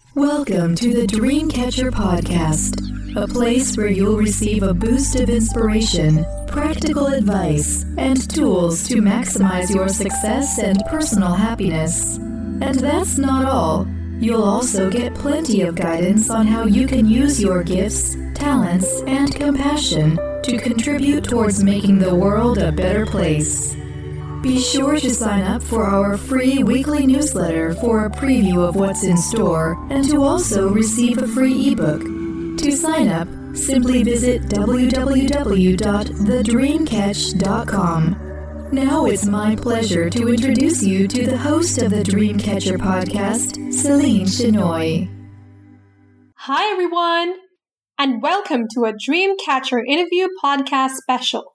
Welcome to the Dreamcatcher Podcast, a place where you'll receive a boost of inspiration, practical advice, and tools to maximize your success and personal happiness. And that's not all. You'll also get plenty of guidance on how you can use your gifts, talents, and compassion to contribute towards making the world a better place. Be sure to sign up for our free weekly newsletter for a preview of what's in store and to also receive a free ebook. To sign up, simply visit www.thedreamcatch.com. Now it's my pleasure to introduce you to the host of the Dreamcatcher podcast, Celine Chenoy. Hi everyone, and welcome to a Dreamcatcher interview podcast special.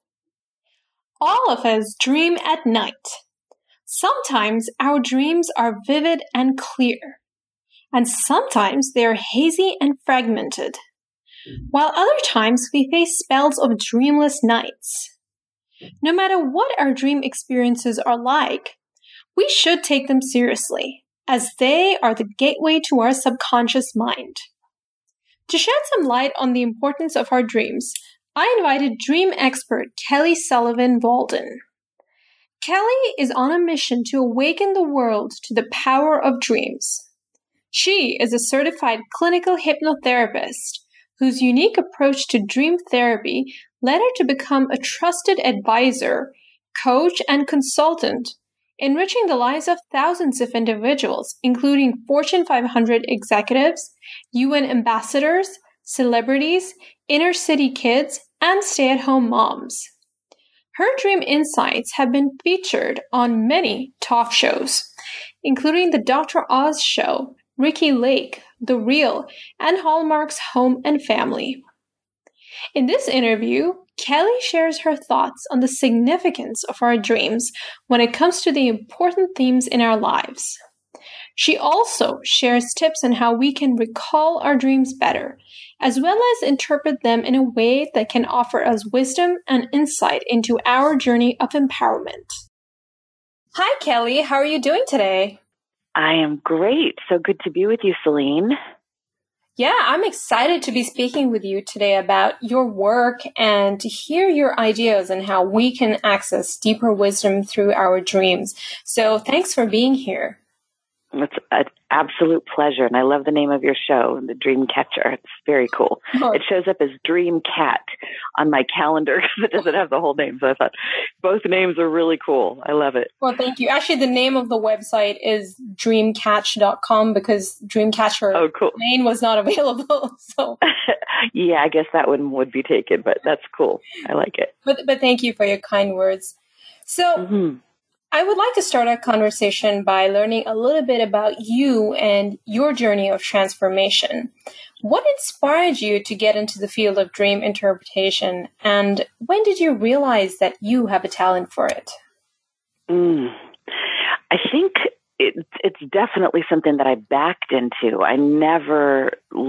All of us dream at night. Sometimes our dreams are vivid and clear, and sometimes they are hazy and fragmented, while other times we face spells of dreamless nights. No matter what our dream experiences are like, we should take them seriously, as they are the gateway to our subconscious mind. To shed some light on the importance of our dreams, I invited dream expert Kelly Sullivan Walden. Kelly is on a mission to awaken the world to the power of dreams. She is a certified clinical hypnotherapist whose unique approach to dream therapy led her to become a trusted advisor, coach, and consultant, enriching the lives of thousands of individuals, including Fortune 500 executives, UN ambassadors, celebrities, inner-city kids, and stay-at-home moms. Her dream insights have been featured on many talk shows, including The Dr. Oz Show, Ricki Lake, The Real, and Hallmark's Home and Family. In this interview, Kelly shares her thoughts on the significance of our dreams when it comes to the important themes in our lives. She also shares tips on how we can recall our dreams better, as well as interpret them in a way that can offer us wisdom and insight into our journey of empowerment. Hi, Kelly. How are you doing today? I am great. So good to be with you, Celine. Yeah, I'm excited to be speaking with you today about your work and to hear your ideas on how we can access deeper wisdom through our dreams. So thanks for being here. It's an absolute pleasure, and I love the name of your show, The Dreamcatcher. It's very cool. Oh. It shows up as Dream Cat on my calendar because it doesn't have the whole name, so I thought both names are really cool. I love it. Well, thank you. Actually, the name of the website is dreamcatch.com because Dreamcatcher domain was not available. So, yeah, I guess that one would be taken, but that's cool. I like it. But thank you for your kind words. So, I would like to start our conversation by learning a little bit about you and your journey of transformation. What inspired you to get into the field of dream interpretation, and when did you realize that you have a talent for it? I think it's definitely something that I backed into. I never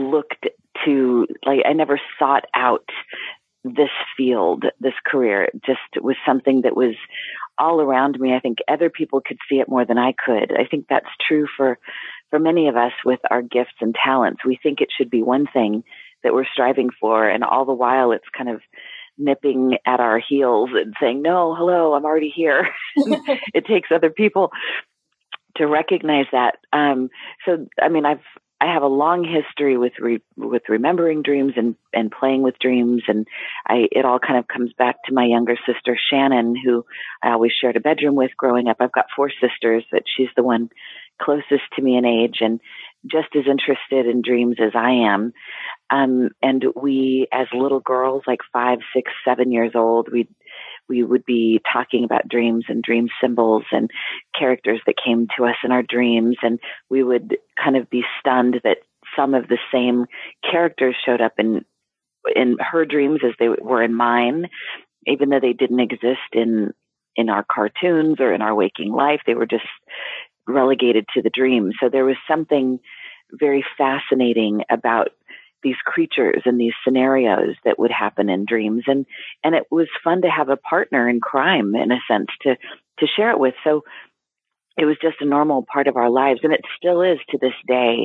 I never sought out this field, this career. It just was something that was all around me. I think other people could see it more than I could. I think that's true for many of us with our gifts and talents. We think it should be one thing that we're striving for, and all the while it's kind of nipping at our heels and saying, no, hello, I'm already here. It takes other people to recognize that. I have a long history with remembering dreams and playing with dreams, and it all kind of comes back to my younger sister Shannon, who I always shared a bedroom with growing up. I've got 4 sisters, but she's the one closest to me in age and just as interested in dreams as I am. And we, as little girls, like 5, 6, 7 years old, we would be talking about dreams and dream symbols and characters that came to us in our dreams. And we would kind of be stunned that some of the same characters showed up in her dreams as they were in mine, even though they didn't exist in our cartoons or in our waking life. They were just relegated to the dream. So there was something very fascinating about these creatures and these scenarios that would happen in dreams. And it was fun to have a partner in crime, in a sense, to share it with. So it was just a normal part of our lives, and it still is to this day.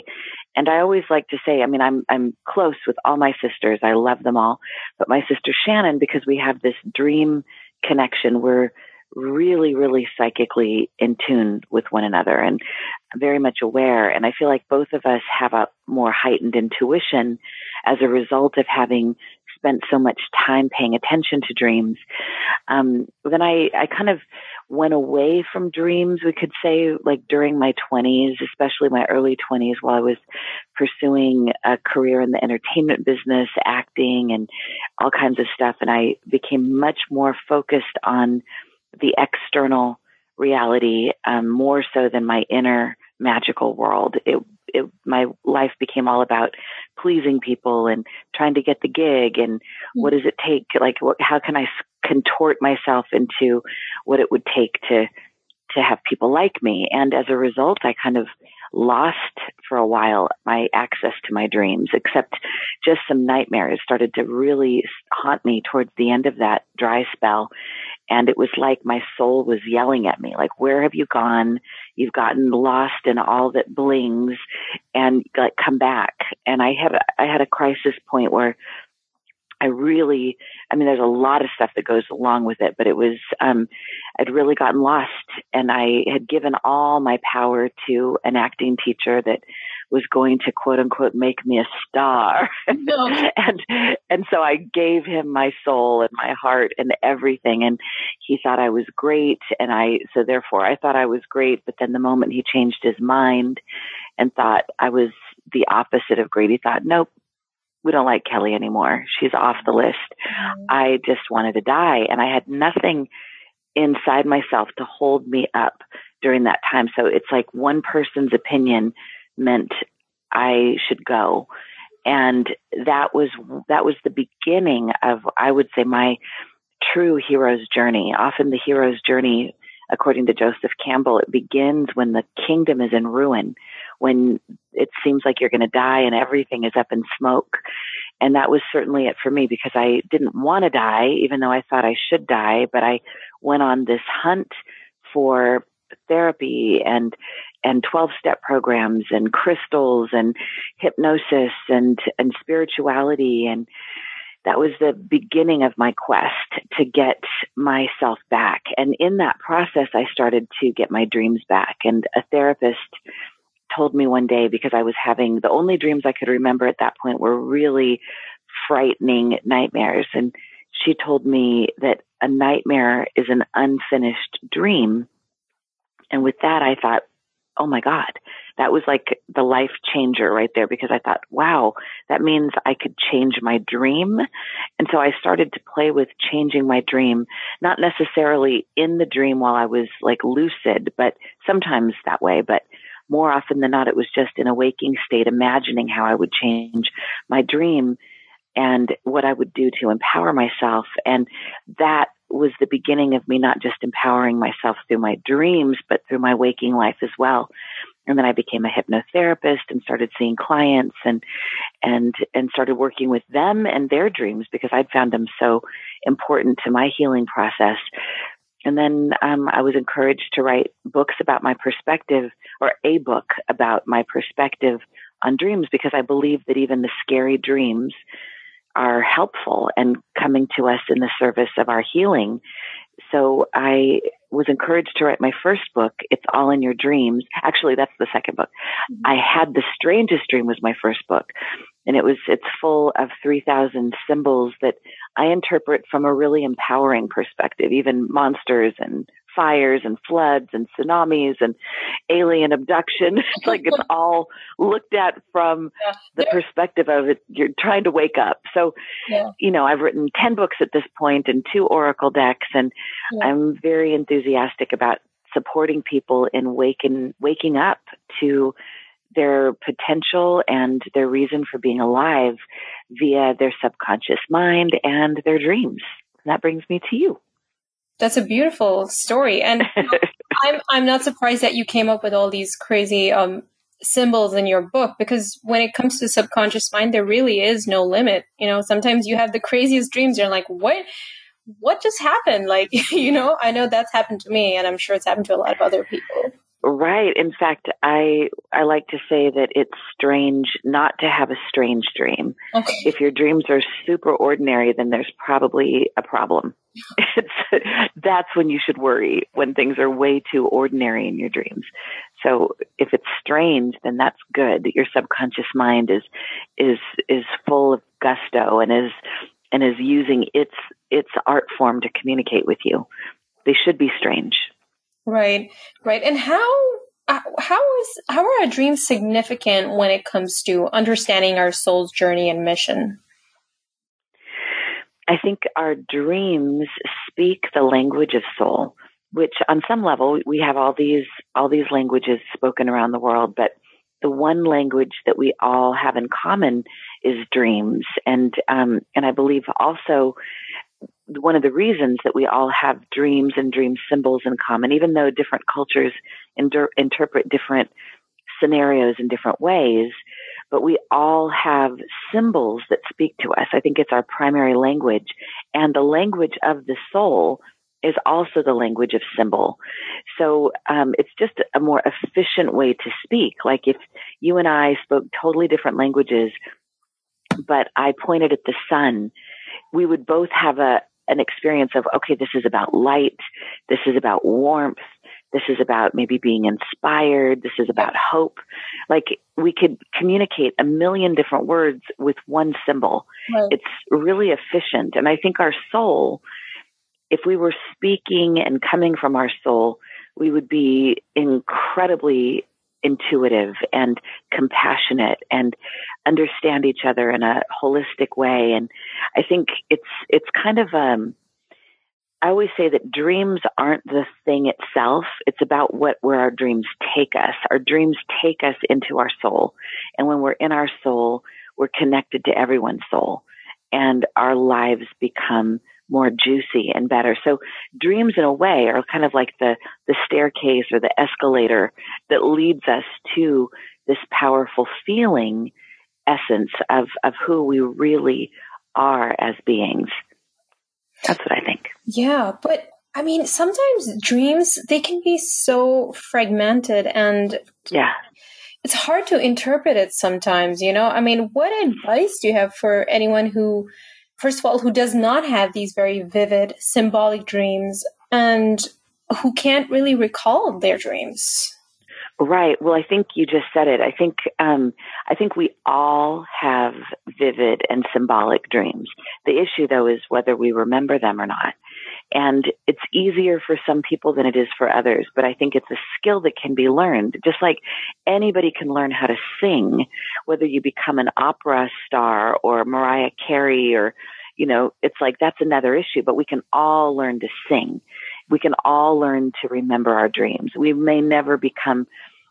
And I always like to say, I mean, I'm close with all my sisters. I love them all. But my sister Shannon, because we have this dream connection, we're really, really psychically in tune with one another and very much aware. And I feel like both of us have a more heightened intuition as a result of having spent so much time paying attention to dreams. Then I kind of went away from dreams, we could say, like during my 20s, especially my early 20s, while I was pursuing a career in the entertainment business, acting and all kinds of stuff. And I became much more focused on the external reality, more so than my inner magical world. My life became all about pleasing people and trying to get the gig and what does it take? Like, how can I contort myself into what it would take to have people like me? And as a result, I kind of lost for a while my access to my dreams, except just some nightmares started to really haunt me towards the end of that dry spell. And it was like my soul was yelling at me, like, where have you gone? You've gotten lost in all that blings, and like, come back. And I had a crisis point where there's a lot of stuff that goes along with it, but it was, I'd really gotten lost, and I had given all my power to an acting teacher that was going to quote unquote make me a star. No. and so I gave him my soul and my heart and everything. And he thought I was great. So therefore I thought I was great. But then the moment he changed his mind and thought I was the opposite of great, he thought, nope, we don't like Kelly anymore. She's off the list. Mm-hmm. I just wanted to die. And I had nothing inside myself to hold me up during that time. So it's like one person's opinion meant I should go. And that was the beginning of, I would say, my true hero's journey. Often the hero's journey, according to Joseph Campbell, it begins when the kingdom is in ruin, when it seems like you're going to die and everything is up in smoke. And that was certainly it for me, because I didn't want to die, even though I thought I should die. But I went on this hunt for therapy and 12-step programs and crystals and hypnosis and spirituality. And that was the beginning of my quest to get myself back. And in that process, I started to get my dreams back. And a therapist told me one day, because I was having the only dreams I could remember at that point were really frightening nightmares. And she told me that a nightmare is an unfinished dream. And with that, I thought, oh my God, that was like the life changer right there, because I thought, wow, that means I could change my dream. And so I started to play with changing my dream, not necessarily in the dream while I was like lucid, but sometimes that way. But more often than not, it was just in a waking state, imagining how I would change my dream and what I would do to empower myself. And that was the beginning of me not just empowering myself through my dreams, but through my waking life as well. And then I became a hypnotherapist and started seeing clients and started working with them and their dreams, because I'd found them so important to my healing process. And then I was encouraged to write books about my perspective, or a book about my perspective on dreams, because I believe that even the scary dreams are helpful and coming to us in the service of our healing. So I was encouraged to write my first book, It's All in Your Dreams. Actually, that's the second book. Mm-hmm. I Had the Strangest Dream was my first book. And it's full of 3,000 symbols that I interpret from a really empowering perspective, even monsters and fires and floods and tsunamis and alien abduction. It's like it's all looked at from the perspective of it. You're trying to wake up. So, I've written 10 books at this point and 2 oracle decks, and I'm very enthusiastic about supporting people in waking up to their potential and their reason for being alive via their subconscious mind and their dreams. And that brings me to you. That's a beautiful story. And I'm not surprised that you came up with all these crazy symbols in your book, because when it comes to subconscious mind, there really is no limit. Sometimes you have the craziest dreams. You're like, what just happened? Like, I know that's happened to me, and I'm sure it's happened to a lot of other people. Right. In fact, I like to say that it's strange not to have a strange dream. Okay. If your dreams are super ordinary, then there's probably a problem. That's when you should worry, when things are way too ordinary in your dreams. So if it's strange, then that's good. Your subconscious mind is full of gusto and is using its art form to communicate with you. They should be strange. Right. And how are our dreams significant when it comes to understanding our soul's journey and mission? I think our dreams speak the language of soul, which on some level we have all these languages spoken around the world, but the one language that we all have in common is dreams. And I believe also one of the reasons that we all have dreams and dream symbols in common, even though different cultures interpret different scenarios in different ways, but we all have symbols that speak to us. I think it's our primary language. And the language of the soul is also the language of symbol. So it's just a more efficient way to speak. Like if you and I spoke totally different languages, but I pointed at the sun, we would both have an experience of, okay, this is about light, this is about warmth, this is about maybe being inspired, this is about hope. Like we could communicate a million different words with one symbol. Right. It's really efficient. And I think our soul, if we were speaking and coming from our soul, we would be incredibly intuitive and compassionate and understand each other in a holistic way. And I think it's kind of, I always say that dreams aren't the thing itself. It's about where our dreams take us. Our dreams take us into our soul. And when we're in our soul, we're connected to everyone's soul and our lives become more juicy and better. So dreams in a way are kind of like the staircase or the escalator that leads us to this powerful feeling essence of who we really are as beings. That's what I think. Yeah, but I mean, sometimes dreams, they can be so fragmented and yeah, it's hard to interpret it sometimes, you know? I mean, what advice do you have for anyone who, first of all, who does not have these very vivid symbolic dreams and who can't really recall their dreams? Right. Well, I think you just said it. I think we all have vivid and symbolic dreams. The issue, though, is whether we remember them or not. And it's easier for some people than it is for others. But I think it's a skill that can be learned. Just like anybody can learn how to sing, whether you become an opera star or Mariah Carey or, you know, it's like that's another issue. But we can all learn to sing. We can all learn to remember our dreams. We may never become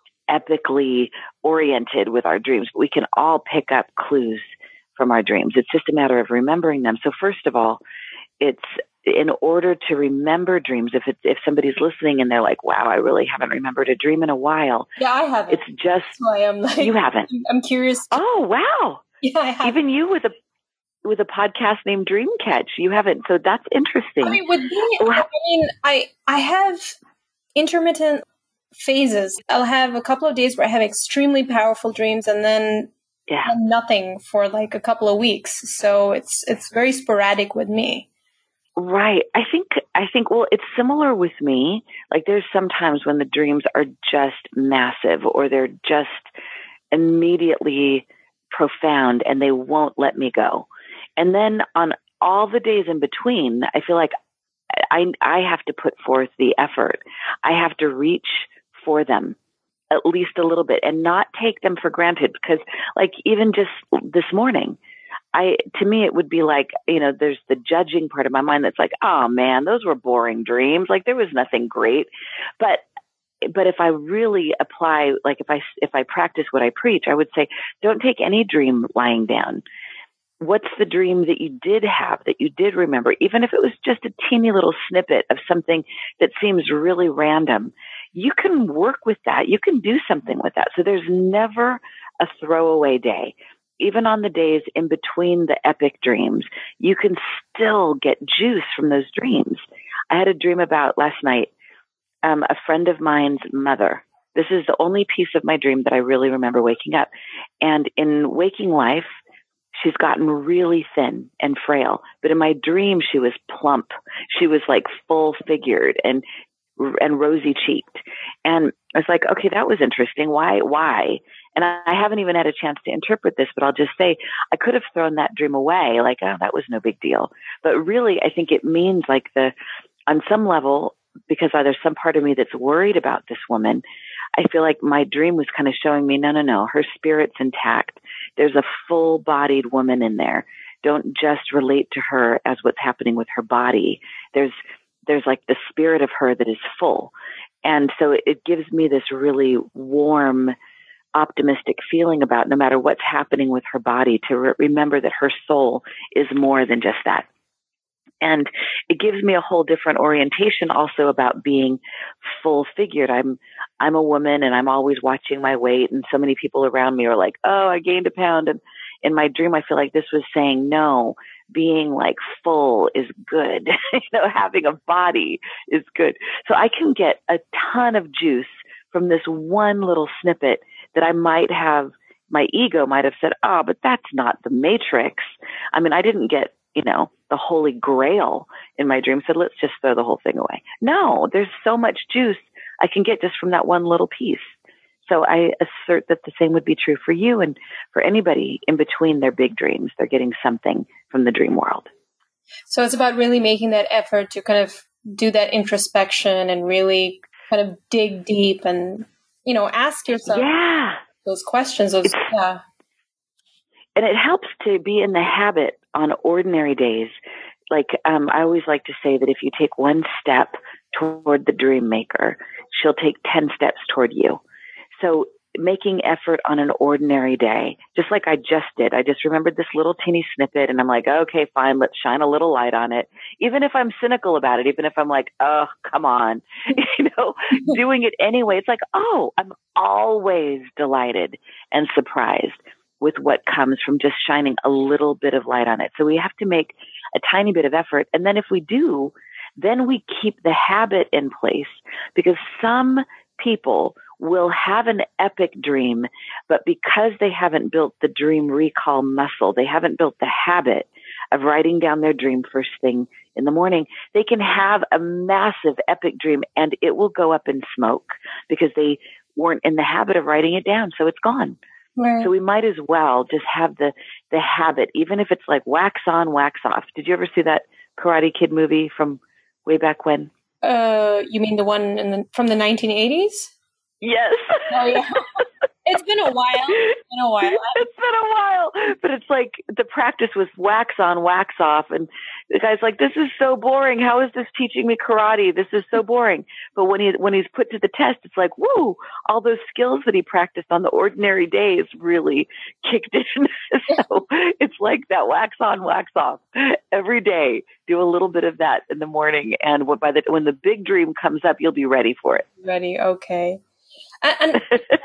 epically oriented with our dreams, but we can all pick up clues from our dreams. It's just a matter of remembering them. So first of all, it's in order to remember dreams, if somebody's listening and they're like, wow, I really haven't remembered a dream in a while. Yeah, I haven't. It's just, that's why I'm like, you haven't. I'm curious. Oh, wow. Yeah, I have. Even you with a podcast named Dreamcatch, you haven't. So that's interesting. I mean, with me, I have intermittent phases. I'll have a couple of days where I have extremely powerful dreams and then nothing for like a couple of weeks. So it's very sporadic with me. Right. I think, well, it's similar with me. Like there's sometimes when the dreams are just massive or they're just immediately profound and they won't let me go. And then on all the days in between, I feel like I have to put forth the effort. I have to reach for them at least a little bit and not take them for granted because like even just this morning, to me, it would be like, you know, there's the judging part of my mind that's like, oh man, those were boring dreams. Like there was nothing great. But if I really apply, like if I practice what I preach, I would say, don't take any dream lying down. What's the dream that you did have, that you did remember, even if it was just a teeny little snippet of something that seems really random? You can work with that. You can do something with that. So there's never a throwaway day. Even on the days in between the epic dreams, you can still get juice from those dreams. I had a dream about last night, a friend of mine's mother This is the only piece of my dream that I really remember waking up. And in waking life, she's gotten really thin and frail. But in my dream, she was plump. She was like full figured and rosy cheeked. And I was like, okay, that was interesting. Why? And I haven't even had a chance to interpret this, but I'll just say I could have thrown that dream away. Like, oh, that was no big deal. But really, I think it means like on some level, because there's some part of me that's worried about this woman, I feel like my dream was kind of showing me, no, her spirit's intact. There's a full-bodied woman in there. Don't just relate to her as what's happening with her body. There's like the spirit of her that is full. And so it gives me this really warm, optimistic feeling about no matter what's happening with her body, to remember that her soul is more than just that. And it gives me a whole different orientation also about being full figured. I'm a woman and I'm always watching my weight, and so many people around me are like, oh, I gained a pound. And in my dream, I feel like this was saying, no, being like full is good. Having a body is good. So I can get a ton of juice from this one little snippet that I might have, my ego might have said, oh, but that's not the matrix. I mean, I didn't get, the holy grail in my dream, said, let's just throw the whole thing away. No, there's so much juice I can get just from that one little piece. So I assert that the same would be true for you and for anybody in between their big dreams. They're getting something from the dream world. So it's about really making that effort to kind of do that introspection and really kind of dig deep and, ask yourself those questions. And it helps to be in the habit on ordinary days. Like, I always like to say that if you take one step toward the dream maker, she'll take 10 steps toward you. So making effort on an ordinary day, just like I just did. I just remembered this little teeny snippet and I'm like, okay, fine, let's shine a little light on it. Even if I'm cynical about it, even if I'm like, oh, come on, doing it anyway. It's like, oh, I'm always delighted and surprised with what comes from just shining a little bit of light on it. So we have to make a tiny bit of effort. And then if we do, then we keep the habit in place, because some people will have an epic dream, but because they haven't built the dream recall muscle, they haven't built the habit of writing down their dream first thing in the morning, they can have a massive epic dream and it will go up in smoke because they weren't in the habit of writing it down. So it's gone. Right. So we might as well just have the habit, even if it's like wax on, wax off. Did you ever see that Karate Kid movie from way back when? You mean the one from the 1980s? Yes. Oh, yeah. It's been a while. It's been a while. But it's like the practice was wax on, wax off. And the guy's like, this is so boring. How is this teaching me karate? This is so boring. But when he's put to the test, it's like, woo, all those skills that he practiced on the ordinary days really kicked in. So it's like that wax on, wax off. Every day, do a little bit of that in the morning. And when the big dream comes up, you'll be ready for it. Ready. Okay. And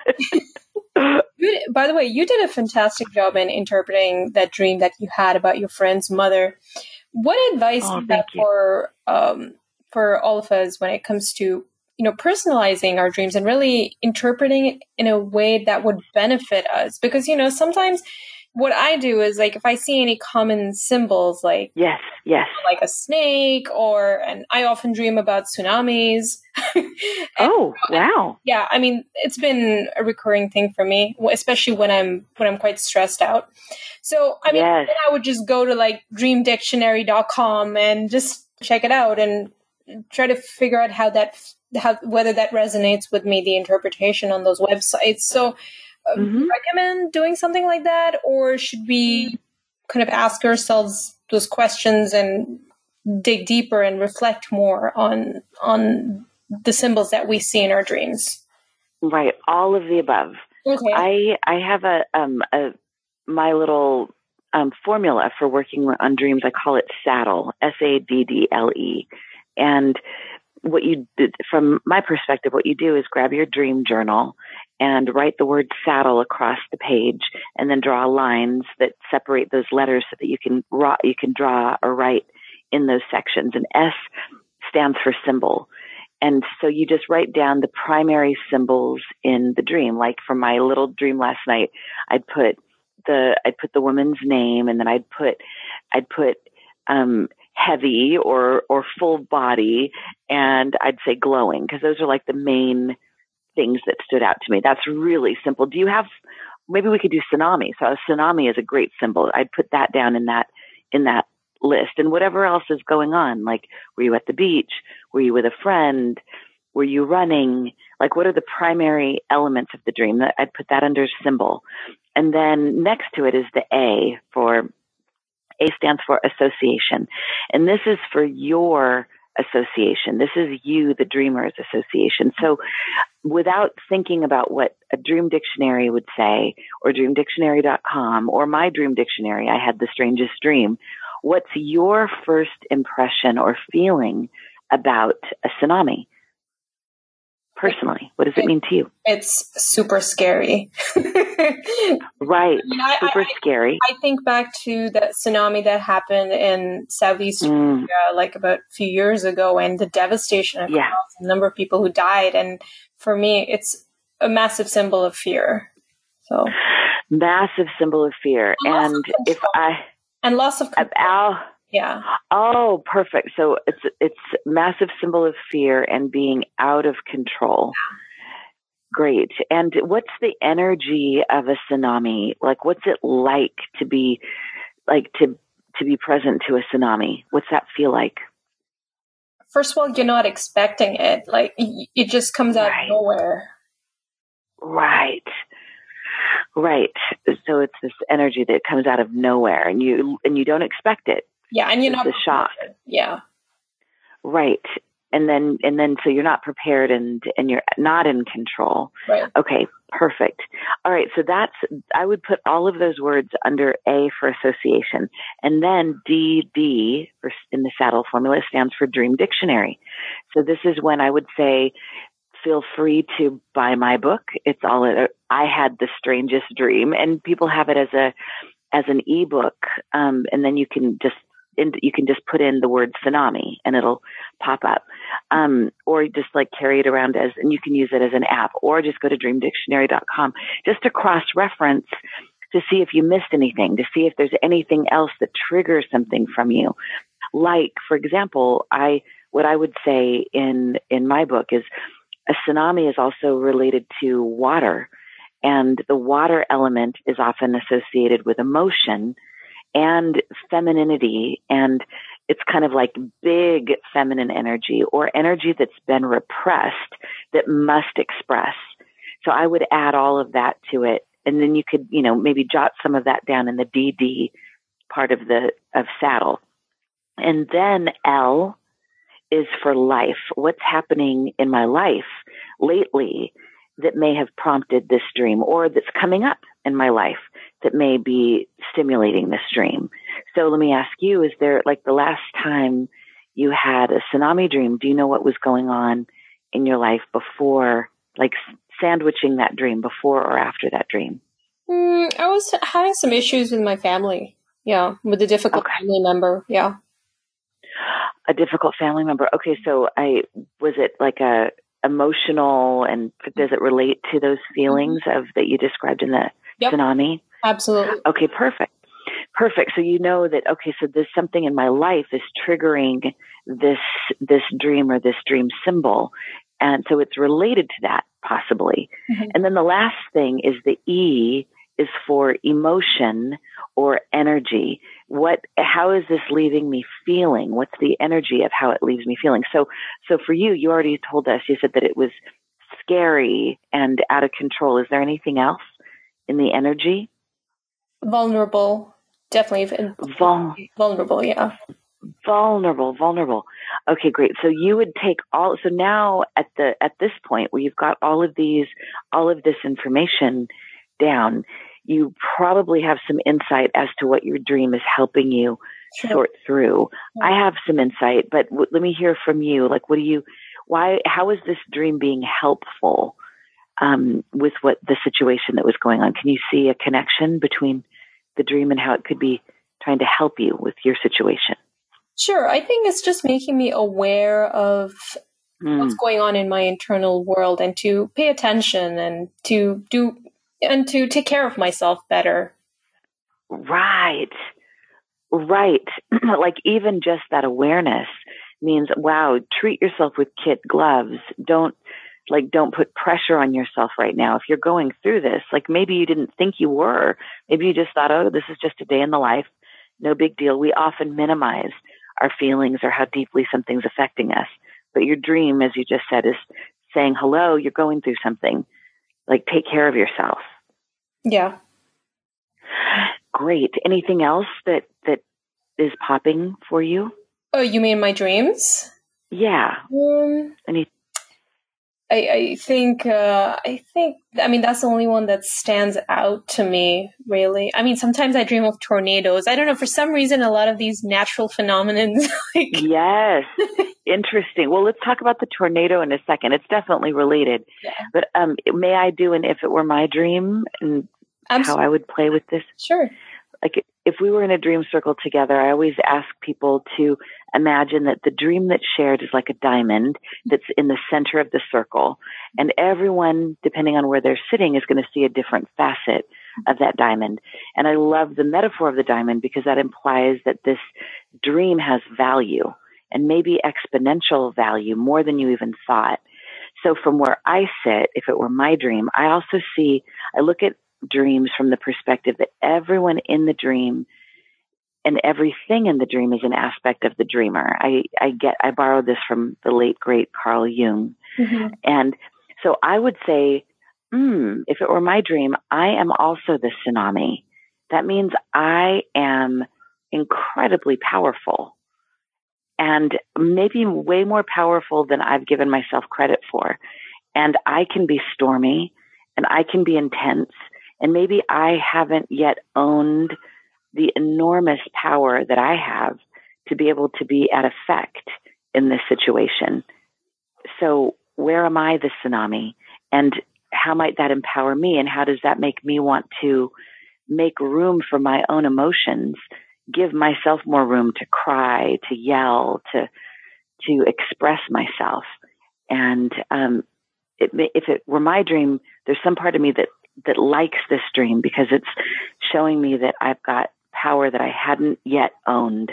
by the way, you did a fantastic job in interpreting that dream that you had about your friend's mother. What advice do you have for all of us when it comes to, personalizing our dreams and really interpreting it in a way that would benefit us? Because, sometimes what I do is, like, if I see any common symbols, like yes, like a snake, and I often dream about tsunamis. Wow! Yeah, I mean, it's been a recurring thing for me, especially when I'm quite stressed out. So I mean, then I would just go to like dreamdictionary.com and just check it out and try to figure out whether that resonates with me, the interpretation on those websites. So. Do you recommend doing something like that, or should we kind of ask ourselves those questions and dig deeper and reflect more on the symbols that we see in our dreams? Right, all of the above. Okay. I have my little formula for working on dreams. I call it SADDLE, SADDLE, and what you did, from my perspective, what you do is grab your dream journal and write the word saddle across the page, and then draw lines that separate those letters so that you can draw or write in those sections. And S stands for symbol. And so you just write down the primary symbols in the dream. Like for my little dream last night, I'd put the woman's name, and then I'd put heavy or full body, and I'd say glowing, because those are like the main things that stood out to me. That's really simple. Do you have, maybe we could do tsunami. So a tsunami is a great symbol. I'd put that down in that list, and whatever else is going on. Like, were you at the beach? Were you with a friend? Were you running? Like, what are the primary elements of the dream? I'd put that under symbol. And then next to it is the A stands for association. And this is for your association. This is you, the dreamer's association. So without thinking about what a dream dictionary would say, or dreamdictionary.com, or my dream dictionary, I had the strangest dream. What's your first impression or feeling about a tsunami? Personally, what does it mean to you? It's super scary. Right. Super scary. I think back to that tsunami that happened in Southeast Asia, like about a few years ago, and the devastation across the number of people who died. And for me, it's a massive symbol of fear. So massive symbol of fear. And loss of control. Yeah. Oh, perfect. So it's massive symbol of fear and being out of control. Yeah. Great. And what's the energy of a tsunami? Like, what's it like to be present to a tsunami? What's that feel like? First of all, you're not expecting it. Like, it just comes out of nowhere. Right. So it's this energy that comes out of nowhere, and you don't expect it. Yeah, and you're not the shock. Yeah. Right. And then so you're not prepared, and you're not in control. Right. Okay, perfect. All right, so I would put all of those words under A for association. And then DD in the saddle formula stands for Dream Dictionary. So this is when I would say, feel free to buy my book. It's all I had the strangest dream, and people have it as an ebook, and then you can just put in the word tsunami and it'll pop up, or just like carry it around and you can use it as an app, or just go to dreamdictionary.com just to cross-reference to see if you missed anything, to see if there's anything else that triggers something from you. Like, for example, what I would say in my book is a tsunami is also related to water, and the water element is often associated with emotion and femininity, and it's kind of like big feminine energy, or energy that's been repressed that must express. So I would add all of that to it, and then you could, maybe jot some of that down in the DD part of saddle. And then L is for life. What's happening in my life lately that may have prompted this dream, or that's coming up in my life that may be stimulating this dream. So let me ask you, is there, like, the last time you had a tsunami dream, do you know what was going on in your life before, like sandwiching that dream, before or after that dream? I was having some issues with my family. Yeah. With a difficult family member. Yeah. A difficult family member. Okay. So was it like a emotional, and does it relate to those feelings that you described in the tsunami? Absolutely. Okay, perfect. So you know that, okay, so there's something in my life is triggering this dream or this dream symbol. And so it's related to that, possibly. Mm-hmm. And then the last thing is the E is for emotion or energy. How is this leaving me feeling? What's the energy of how it leaves me feeling? So for you already told us, you said that it was scary and out of control. Is there anything else in the energy? Vulnerable. Definitely. Vulnerable. Yeah. Vulnerable. Okay, great. So you would take so now at this point where you've got all of this information down, you probably have some insight as to what your dream is helping you sort through. Yeah. I have some insight, but let me hear from you. Like, how is this dream being helpful with what the situation that was going on? Can you see a connection between the dream and how it could be trying to help you with your situation? Sure. I think it's just making me aware of what's going on in my internal world, and to pay attention and to take care of myself better. Right. Like even just that awareness means, wow, treat yourself with kid gloves. Don't put pressure on yourself right now. If you're going through this, like maybe you didn't think you were, maybe you just thought, oh, this is just a day in the life. No big deal. We often minimize our feelings or how deeply something's affecting us. But your dream, as you just said, is saying, hello, you're going through something. Like, take care of yourself. Yeah. Great. Anything else that is popping for you? Oh, you mean my dreams? Yeah. I think that's the only one that stands out to me, really. I mean, sometimes I dream of tornadoes. I don't know, for some reason, a lot of these natural phenomena. Yes. Interesting. Well, let's talk about the tornado in a second. It's definitely related. Yeah. But may I do an if it were my dream and how I would play with this? Sure. Like if we were in a dream circle together, I always ask people to imagine that the dream that's shared is like a diamond that's in the center of the circle. And everyone, depending on where they're sitting, is going to see a different facet of that diamond. And I love the metaphor of the diamond because that implies that this dream has value, and maybe exponential value, more than you even thought. So from where I sit, if it were my dream, I look at dreams from the perspective that everyone in the dream and everything in the dream is an aspect of the dreamer. I borrowed this from the late, great Carl Jung. Mm-hmm. And so I would say, if it were my dream, I am also the tsunami. That means I am incredibly powerful, and maybe way more powerful than I've given myself credit for. And I can be stormy, and I can be intense, and maybe I haven't yet owned the enormous power that I have to be able to be at effect in this situation. So where am I the tsunami? And how might that empower me? And how does that make me want to make room for my own emotions, give myself more room to cry, to yell, to express myself? And if it were my dream, there's some part of me that likes this dream because it's showing me that I've got power that I hadn't yet owned.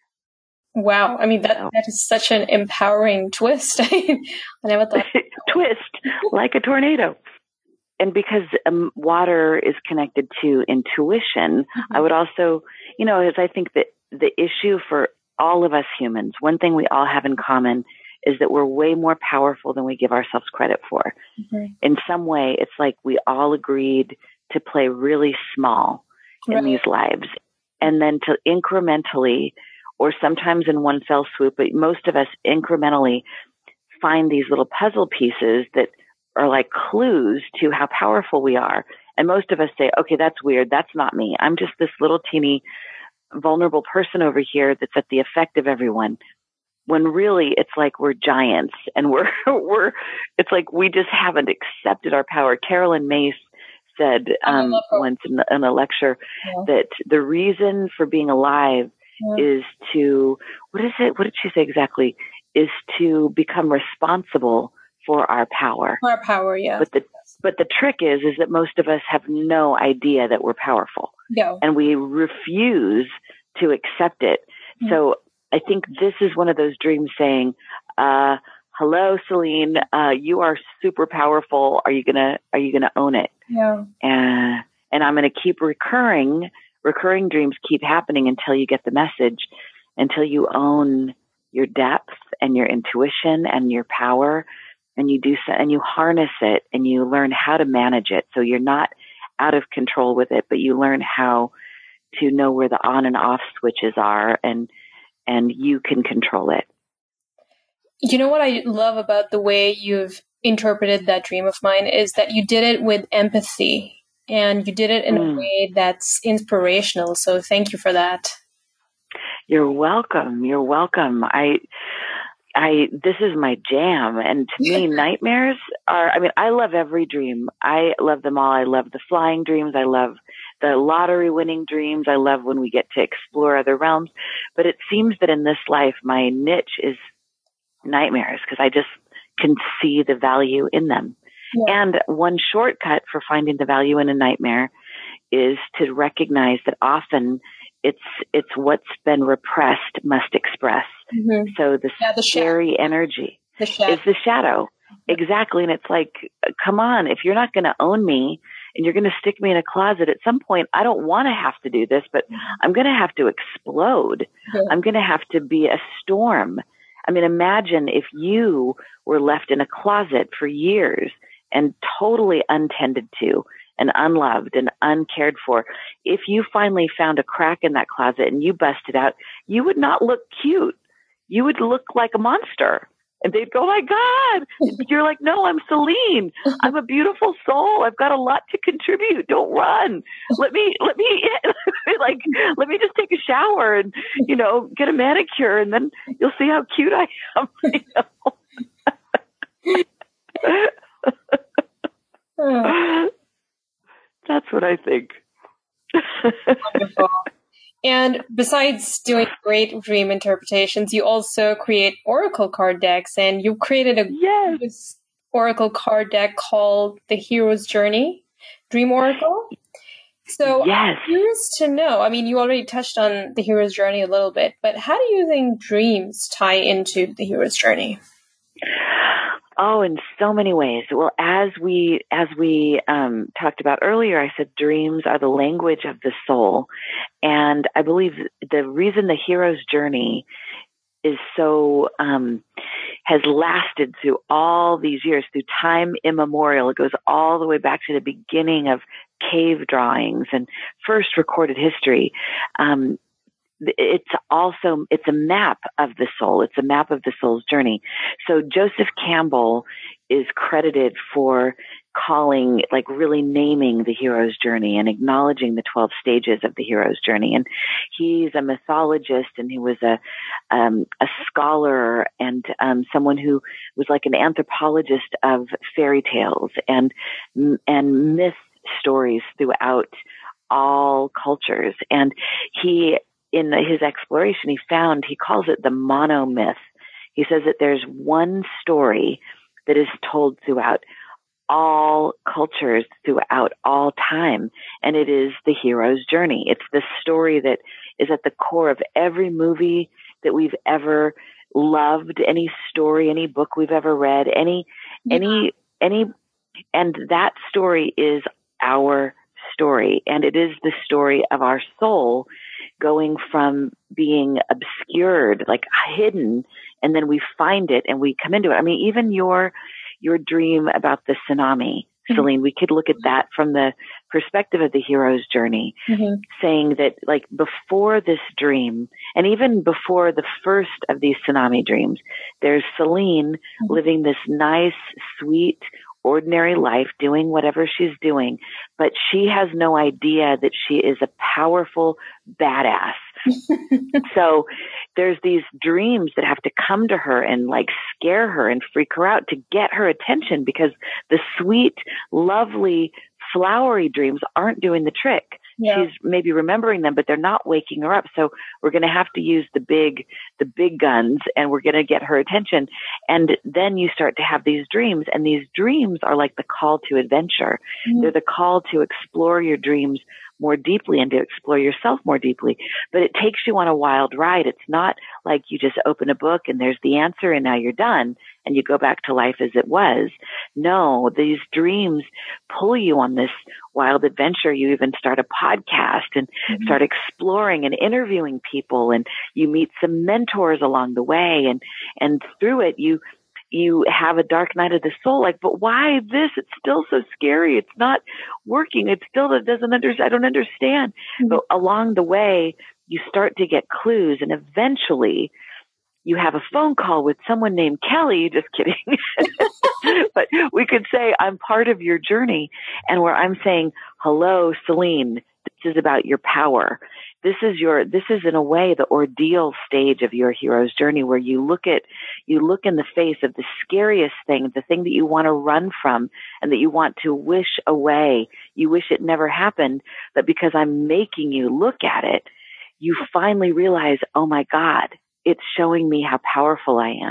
Wow. I mean, that is such an empowering twist. I never thought. Twist, like a tornado. And because water is connected to intuition, I would also, as I think that the issue for all of us humans, one thing we all have in common is that we're way more powerful than we give ourselves credit for. Mm-hmm. In some way, it's like we all agreed to play really small in these lives, and then to incrementally, or sometimes in one fell swoop, but most of us incrementally find these little puzzle pieces that are like clues to how powerful we are. And most of us say, okay, that's weird. That's not me. I'm just this little teeny vulnerable person over here that's at the effect of everyone. When really it's like we're giants, and it's like we just haven't accepted our power. Carolyn Mace said once in a lecture that the reason for being alive is to, what did she say exactly? Is to become responsible for our power. For our power, yeah. But the trick is that most of us have no idea that we're powerful. No. And we refuse to accept it. Mm-hmm. So I think this is one of those dreams saying, hello, Celine, you are super powerful. Are you gonna own it? Yeah. And I'm gonna keep recurring dreams keep happening until you get the message, until you own your depth and your intuition and your power, and you do so, and you harness it, and you learn how to manage it. So you're not out of control with it, but you learn how to know where the on and off switches are, and you can control it. You know what I love about the way you've interpreted that dream of mine is that you did it with empathy, and you did it in a way that's inspirational. So thank you for that. You're welcome. You're welcome. This is my jam. And to me, nightmares I love every dream. I love them all. I love the flying dreams. I love the lottery winning dreams. I love when we get to explore other realms. But it seems that in this life, my niche is nightmares, because can see the value in them. Yeah. And one shortcut for finding the value in a nightmare is to recognize that often it's what's been repressed must express. Mm-hmm. So the scary energy is the shadow. Exactly. And it's like, come on, if you're not going to own me and you're going to stick me in a closet at some point, I don't want to have to do this, but I'm going to have to explode. Yeah. I'm going to have to be a storm. I mean, imagine if you were left in a closet for years and totally untended to and unloved and uncared for. If you finally found a crack in that closet and you busted out, you would not look cute. You would look like a monster. And they'd go, oh my God. You're like, no, I'm Celine. I'm a beautiful soul. I've got a lot to contribute. Don't run. Let me just take a shower and, get a manicure, and then you'll see how cute I am. That's what I think. Wonderful. And besides doing great dream interpretations, you also create oracle card decks, and you created a oracle card deck called The Hero's Journey Dream Oracle. So I'm curious to know, I mean, you already touched on The Hero's Journey a little bit, but how do you think dreams tie into The Hero's Journey? Oh, in so many ways. Well, as we talked about earlier, I said dreams are the language of the soul. And I believe the reason the hero's journey is so, has lasted through all these years, through time immemorial. It goes all the way back to the beginning of cave drawings and first recorded history. It's a map of the soul. It's a map of the soul's journey. So Joseph Campbell is credited for really naming the hero's journey and acknowledging the 12 stages of the hero's journey. And he's a mythologist, and he was a scholar and someone who was like an anthropologist of fairy tales and myth stories throughout all cultures. And in his exploration, he calls it the monomyth. He says that there's one story that is told throughout all cultures, throughout all time, and it is the hero's journey. It's the story that is at the core of every movie that we've ever loved, any story, any book we've ever read, any, and that story is our story, and it is the story of our soul going from being obscured, like hidden, and then we find it and we come into it. I mean, even your dream about the tsunami, Celine, we could look at that from the perspective of the hero's journey, saying that like before this dream, and even before the first of these tsunami dreams, there's Celine living this nice, sweet, ordinary life, doing whatever she's doing, but she has no idea that she is a powerful badass. So there's these dreams that have to come to her and like scare her and freak her out to get her attention, because the sweet, lovely, flowery dreams aren't doing the trick. Yeah. She's maybe remembering them, but they're not waking her up. So we're going to have to use the big guns, and we're going to get her attention. And then you start to have these dreams, and these dreams are like the call to adventure. They're the call to explore your dreams more deeply and to explore yourself more deeply. But it takes you on a wild ride. It's not like you just open a book and there's the answer and now you're done and you go back to life as it was. No, these dreams pull you on this wild adventure. You even start a podcast and start exploring and interviewing people, and you meet some mentors along the way. And through it, you have a dark night of the soul, like, but why this? It's still so scary. It's not working. It still I don't understand. But along the way, you start to get clues, and eventually you have a phone call with someone named Kelly. Just kidding. But we could say, I'm part of your journey, and where I'm saying, hello, Celine, this is about your power. This is in a way the ordeal stage of your hero's journey, where you look in the face of the scariest thing, the thing that you want to run from and that you want to wish away. You wish it never happened, but because I'm making you look at it, you finally realize, oh my God, it's showing me how powerful I am.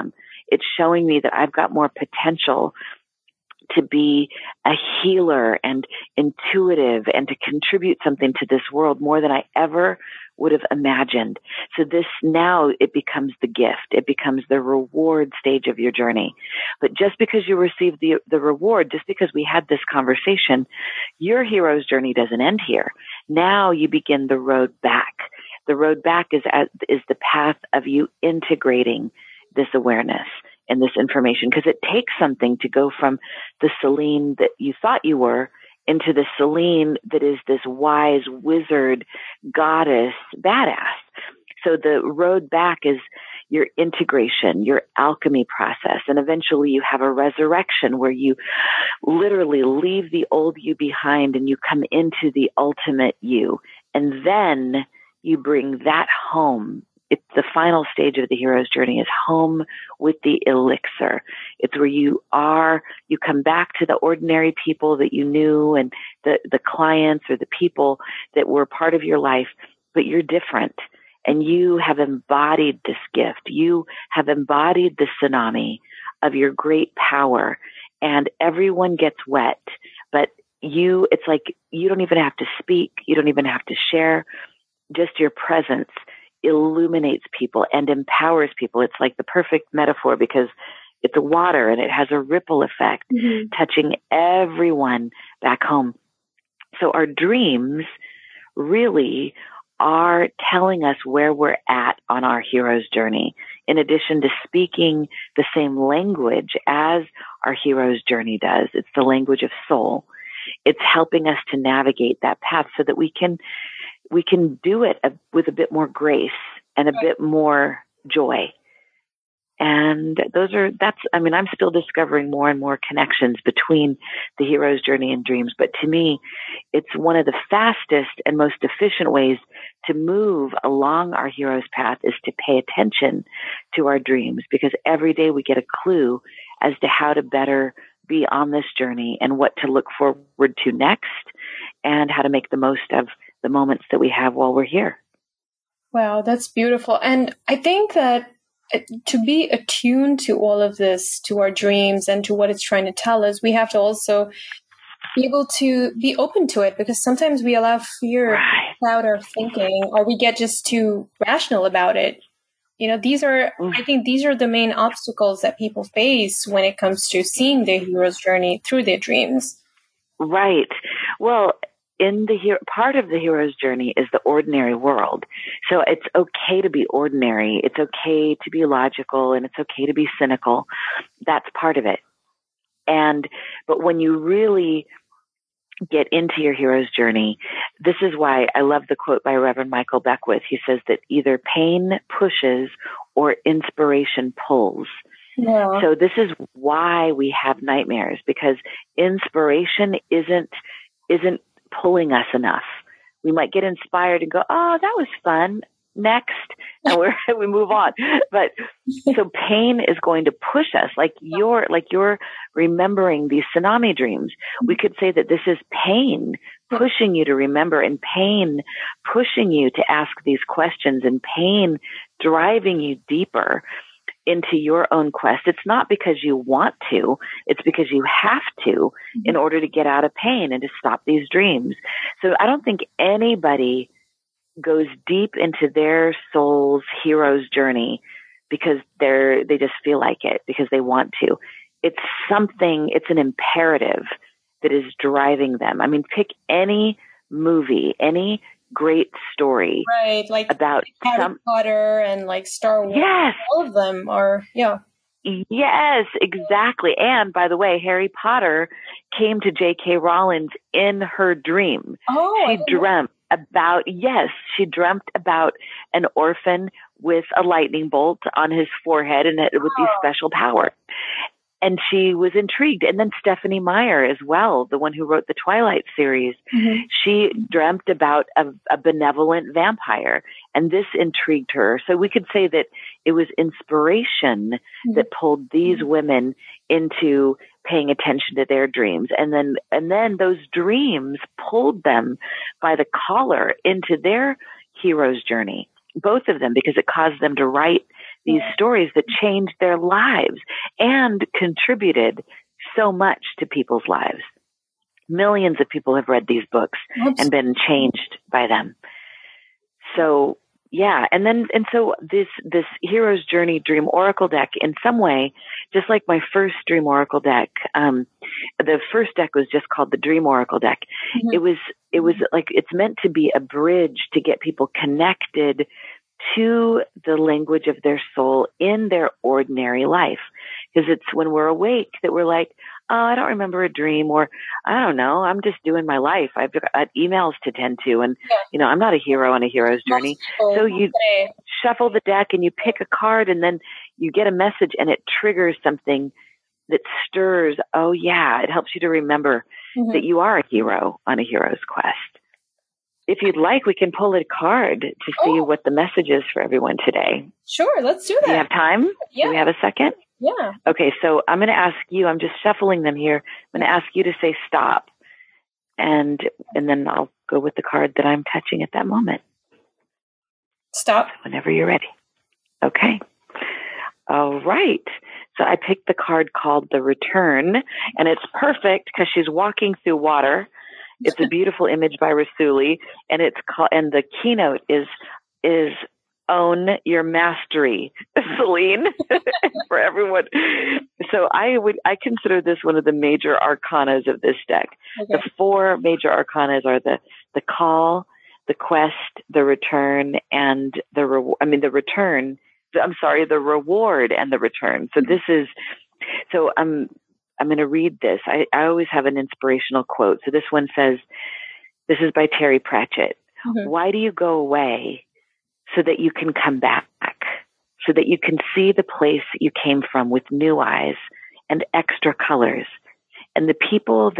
it's showing me that I've got more potential to be a healer and intuitive and to contribute something to this world more than I ever would have imagined. So this now, it becomes the gift. It becomes the reward stage of your journey. But just because you receive the reward, just because we had this conversation, your hero's journey doesn't end here. Now you begin the road back. The road back is the path of you integrating this awareness and this information, because it takes something to go from the Celine that you thought you were into the Celine that is this wise wizard, goddess, badass. So the road back is your integration, your alchemy process. And eventually you have a resurrection where you literally leave the old you behind and you come into the ultimate you. And then you bring that home. It's the final stage of the hero's journey, is home with the elixir. It's where you come back to the ordinary people that you knew and the clients or the people that were part of your life, but you're different. And you have embodied this gift. You have embodied the tsunami of your great power, and everyone gets wet, but it's like you don't even have to speak. You don't even have to share. Just your presence illuminates people and empowers people. It's like the perfect metaphor because it's water and it has a ripple effect, touching everyone back home. So our dreams really are telling us where we're at on our hero's journey. In addition to speaking the same language as our hero's journey does, it's the language of soul. It's helping us to navigate that path so that we can do it with a bit more grace and a bit more joy. And I'm still discovering more and more connections between the hero's journey and dreams. But to me, it's one of the fastest and most efficient ways to move along our hero's path is to pay attention to our dreams, because every day we get a clue as to how to better be on this journey and what to look forward to next and how to make the most of the moments that we have while we're here. Wow, that's beautiful. And I think that to be attuned to all of this, to our dreams and to what it's trying to tell us, we have to also be able to be open to it, because sometimes we allow fear to cloud our thinking, or we get just too rational about it. I think these are the main obstacles that people face when it comes to seeing their hero's journey through their dreams. Right. Well, part of the hero's journey is the ordinary world. So it's okay to be ordinary. It's okay to be logical, and it's okay to be cynical. That's part of it. But when you really get into your hero's journey, this is why I love the quote by Reverend Michael Beckwith. He says that either pain pushes or inspiration pulls. Yeah. So this is why we have nightmares, because inspiration isn't pulling us enough. We might get inspired and go, oh, that was fun. Next. And we move on. But so pain is going to push us, like you're remembering these tsunami dreams. We could say that this is pain pushing you to remember, and pain pushing you to ask these questions, and pain driving you deeper into your own quest. It's not because you want to, it's because you have to in order to get out of pain and to stop these dreams. So I don't think anybody goes deep into their soul's hero's journey because they just feel like it, because they want to. It's an imperative that is driving them. I mean, pick any movie, any great story, right? Like about Harry Potter and like Star Wars. Yes, all of them are. Yeah. Yes, exactly. And by the way, Harry Potter came to J.K. Rowling in her dream. Oh, she dreamt about an orphan with a lightning bolt on his forehead and with these special powers. And she was intrigued. And then Stephenie Meyer as well, the one who wrote the Twilight series, she dreamt about a benevolent vampire, and this intrigued her. So we could say that it was inspiration that pulled these women into paying attention to their dreams. And then those dreams pulled them by the collar into their hero's journey, both of them, because it caused them to write these stories that changed their lives and contributed so much to people's lives. Millions of people have read these books and been changed by them. So, yeah. And so this Hero's Journey Dream Oracle deck, in some way, just like my first Dream Oracle deck, the first deck was just called the Dream Oracle deck. Mm-hmm. It was like, it's meant to be a bridge to get people connected to the language of their soul in their ordinary life. Because it's when we're awake that we're like, oh, I don't remember a dream, or I don't know, I'm just doing my life. I've got emails to tend to, and I'm not a hero on a hero's journey. So you shuffle the deck and you pick a card, and then you get a message, and it triggers something that stirs. Oh yeah, it helps you to remember that you are a hero on a hero's quest. If you'd like, we can pull a card to see what the message is for everyone today. Sure, let's do that. Do you have time? Yeah. Do we have a second? Yeah. Okay, so I'm going to ask you, I'm just shuffling them here. I'm going to ask you to say stop. And then I'll go with the card that I'm touching at that moment. Stop. Whenever you're ready. Okay. All right. So I picked the card called The Return, and it's perfect because she's walking through water. It's a beautiful image by Rasuli, and and the keynote is Own Your Mastery, Celine, for everyone. So I consider this one of the major arcanas of this deck. Okay. The 4 major arcanas are the call, the quest, the return, and the reward and the return. So I'm going to read this. I always have an inspirational quote. So this one says, this is by Terry Pratchett. Mm-hmm. Why do you go away? So that you can come back, so that you can see the place you came from with new eyes and extra colors. And the people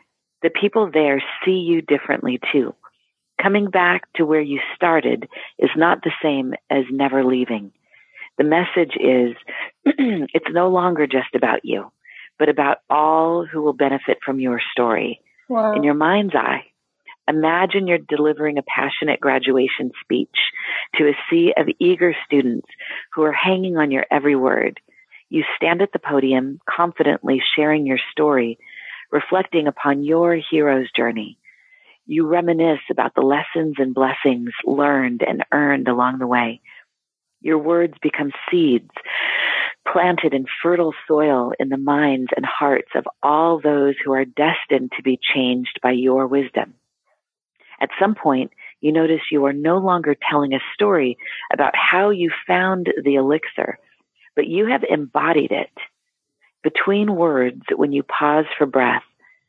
there see you differently too. Coming back to where you started is not the same as never leaving. The message is, it's no longer just about you, but about all who will benefit from your story. Wow. In your mind's eye, imagine you're delivering a passionate graduation speech to a sea of eager students who are hanging on your every word. You stand at the podium, confidently sharing your story, reflecting upon your hero's journey. You reminisce about the lessons and blessings learned and earned along the way. Your words become seeds planted in fertile soil in the minds and hearts of all those who are destined to be changed by your wisdom. At some point, you notice you are no longer telling a story about how you found the elixir, but you have embodied it. Between words, when you pause for breath,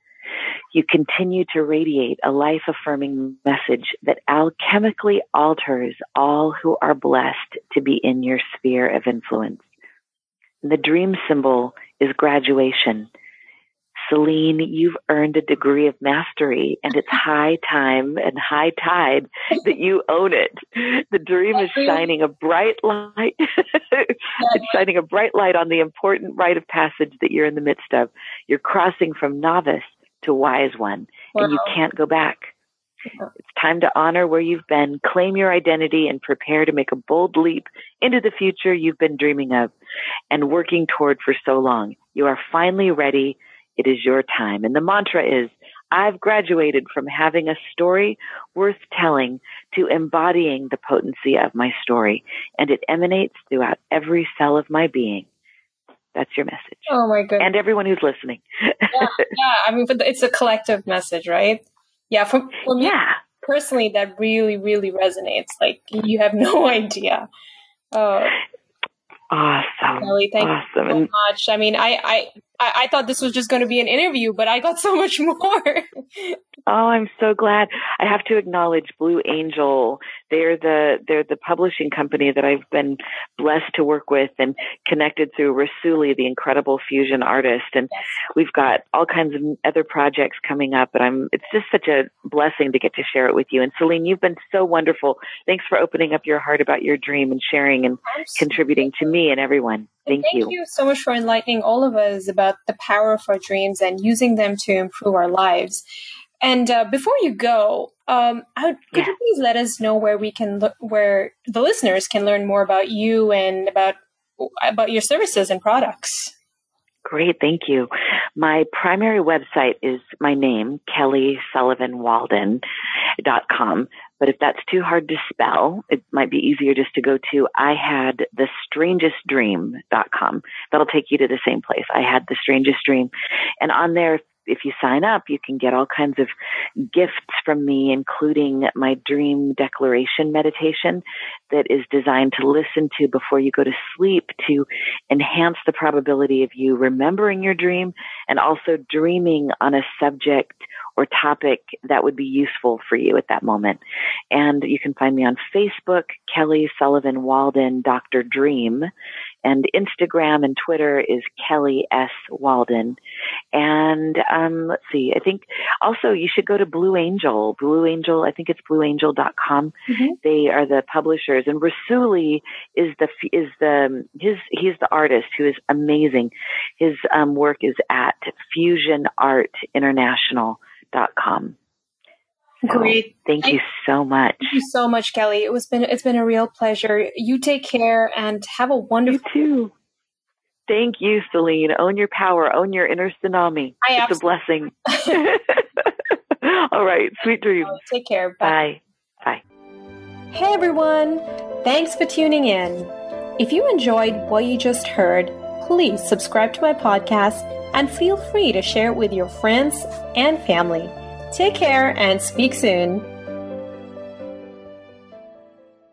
you continue to radiate a life-affirming message that alchemically alters all who are blessed to be in your sphere of influence. The dream symbol is graduation. Celine, you've earned a degree of mastery, and it's high time and high tide that you own it. The dream is shining a bright light. It's shining a bright light on the important rite of passage that you're in the midst of. You're crossing from novice to wise one, and you can't go back. It's time to honor where you've been, claim your identity, and prepare to make a bold leap into the future you've been dreaming of and working toward for so long. You are finally ready. It is your time. And the mantra is, I've graduated from having a story worth telling to embodying the potency of my story, and it emanates throughout every cell of my being. That's your message. Oh my goodness. And everyone who's listening. Yeah. I mean, but it's a collective message, right? Yeah. For me, personally, that really, really resonates. Like, you have no idea. Awesome. Kelly, thank you so much. I mean, I thought this was just going to be an interview, but I got so much more. Oh, I'm so glad. I have to acknowledge Blue Angel. They're the publishing company that I've been blessed to work with and connected through Rasuli, the incredible fusion artist. And we've got all kinds of other projects coming up, but it's just such a blessing to get to share it with you. And Celine, you've been so wonderful. Thanks for opening up your heart about your dream and sharing and contributing to me and everyone. Thank you. Thank you so much for enlightening all of us about the power of our dreams and using them to improve our lives. And before you go, Could you please let us know where we can where the listeners can learn more about you and about your services and products? Great, thank you. My primary website is my name, KellySullivanWalden.com. But if that's too hard to spell, it might be easier just to go to IHadTheStrangestDream.com. That'll take you to the same place. I Had the Strangest Dream. And on there, if you sign up, you can get all kinds of gifts from me, including my dream declaration meditation that is designed to listen to before you go to sleep to enhance the probability of you remembering your dream and also dreaming on a subject or topic that would be useful for you at that moment. And you can find me on Facebook, Kelly Sullivan Walden, Dr. Dream, and Instagram and Twitter is Kelly S. Walden. And let's see, I think also you should go to Blue Angel. Blue Angel, I think it's blueangel.com. Mm-hmm. They are the publishers, and Rasuli he's the artist who is amazing. His work is at FusionArtInternational.com. Great. Thank you so much. Thank you so much, Kelly. It's been a real pleasure. You take care and have a wonderful. You too. Thank you, Celine. Own your power. Own your inner tsunami. It's a blessing. All right. Sweet dreams. Take care. Bye. Bye. Hey, everyone. Thanks for tuning in. If you enjoyed what you just heard, please subscribe to my podcast and feel free to share it with your friends and family. Take care and speak soon.